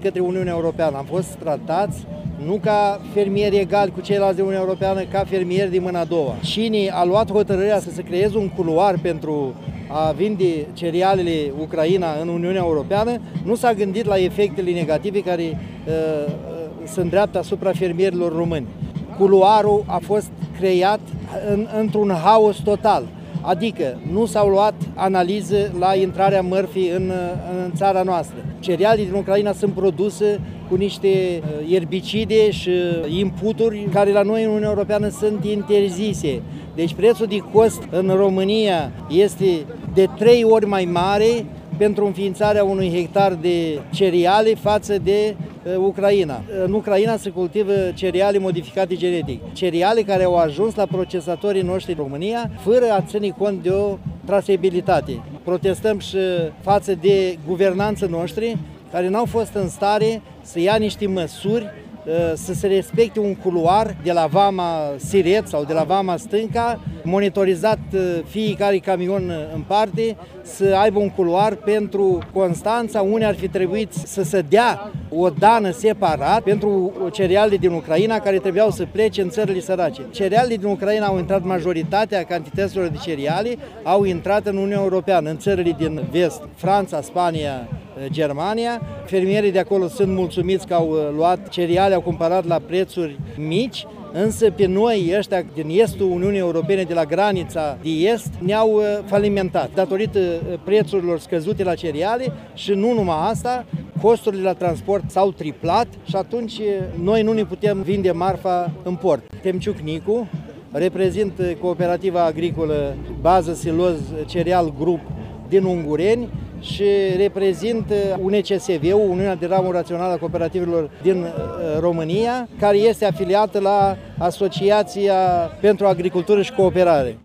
către Uniunea Europeană. Am fost tratați nu ca fermieri egali cu ceilalți de Uniunea Europeană, ca fermieri din mâna a doua. Cine a luat hotărârea să se creeze un culoar pentru a vinde cerealele Ucraina în Uniunea Europeană, nu s-a gândit la efectele negative care se îndreaptă asupra fermierilor români. Culoarul a fost creat într-un haos total. Adică nu s-au luat analize la intrarea mărfii în țara noastră. Cerealele din Ucraina sunt produse cu niște erbicide și inputuri care la noi în Uniunea Europeană sunt interzise. Deci prețul de cost în România este de 3 ori mai mare pentru înființarea unui hectar de cereale față de Ucraina. În Ucraina se cultivă cereale modificate genetic, cereale care au ajuns la procesatorii noștri în România fără a ține cont de o trasabilitate. Protestăm și față de guvernanții noștri care n-au fost în stare să ia niște măsuri să se respecte un culoar de la Vama Siret sau de la Vama Stânca, monitorizat fiecare camion în parte, să aibă un culoar pentru Constanța, unde ar fi trebuit să se dea o dană separat pentru cerealele din Ucraina care trebuiau să plece în țările sărace. Cerealele din Ucraina au intrat, majoritatea cantităților de cereale au intrat în Uniunea Europeană, în țările din vest, Franța, Spania, Germania. Fermierii de acolo sunt mulțumiți că au luat cereale, au cumpărat la prețuri mici, însă pe noi, ăștia din estul Uniunii Europene, de la granița de est, ne-au falimentat datorită prețurilor scăzute la cereale și nu numai asta, costurile la transport s-au triplat și atunci noi nu ne putem vinde marfa în port. Temciuc Nicu, reprezint Cooperativa Agricolă Bază Siloz Cereal Grup din Ungureni și reprezint UNCSV-ul, Uniunea de Ramură Rațională a Cooperativelor din România, care este afiliată la Asociația pentru Agricultură și Cooperare.